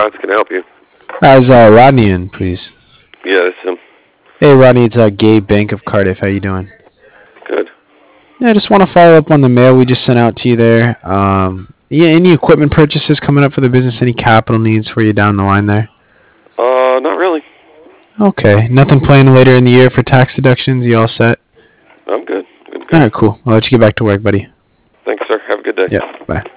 Alex. Can I help you? How's Rodney in, please? Yeah, that's him. Hey, Rodney, it's Gabe Bank of Cardiff. How you doing? Good. Yeah, I just want to follow up on the mail we just sent out to you there. Yeah, any equipment purchases coming up for the business? Any capital needs for you down the line there? Not really. Okay, nothing planned later in the year for tax deductions. You all set? I'm good. Good, All good. right, cool. I'll let you get back to work, buddy. Thanks, sir. Have a good day. Yep, bye.